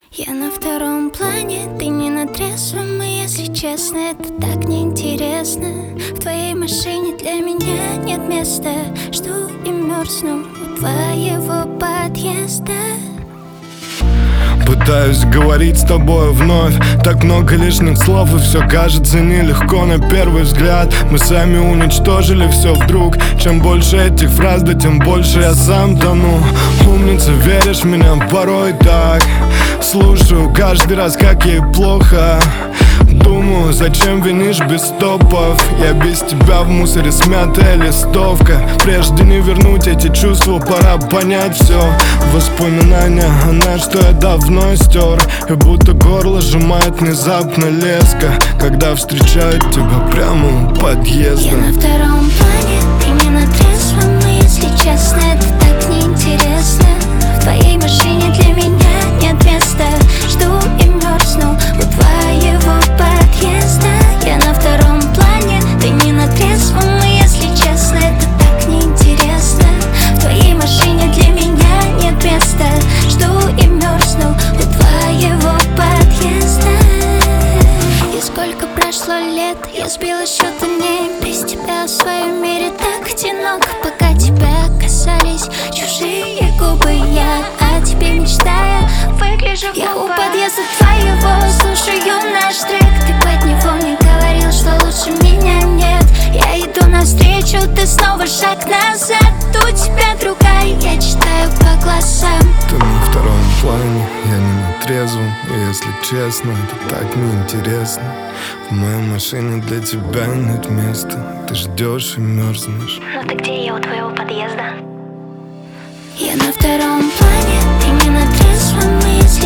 Я на втором плане, ты не на трезвом. И если честно, это так неинтересно. В твоей машине для меня нет места. Жду и мерзну у твоего подъезда. Пытаюсь говорить с тобой вновь. Так много лишних слов, и все кажется нелегко на первый взгляд. Мы сами уничтожили все вдруг. Чем больше этих фраз, да тем больше я сам тону. Умница, веришь в меня порой так. Слушаю каждый раз, как ей плохо. Думаю, зачем винишь без стопов? Я без тебя в мусоре смятая листовка. Прежде не вернуть эти чувства, пора понять все. Воспоминания о нас, что я давно стер. И будто горло сжимает внезапно леска, когда встречают тебя прямо у подъезда. Я на втором плане, ты не на трезвом. И если честно, это так неинтересно. В твоей машине для меня нет места. Жду и мерзну у твоего подъезда. Я на втором плане, ты не на трезвом. И если честно, это так неинтересно. В твоей машине для меня нет места. Жду и мерзну у твоего подъезда. И сколько прошло лет, я сбила счет дней. Без тебя в своем мире так одинок. Пока тебя касались чужие губы, я о тебе мечтая выгляжу глупо. Я у подъезда твоего слушаю наш трек. Ты под него мне говорил, что лучше меня нет. Я иду навстречу, ты снова шаг назад. У тебя другая, я читаю по глазам. Ты на втором плане, я не на трезвом. И если честно, это так неинтересно. В моей машине для тебя нет места. Ты ждешь и мерзнешь. Ну ты где, я у твоего подъезда? Я на втором плане, ты не на трезвом. И если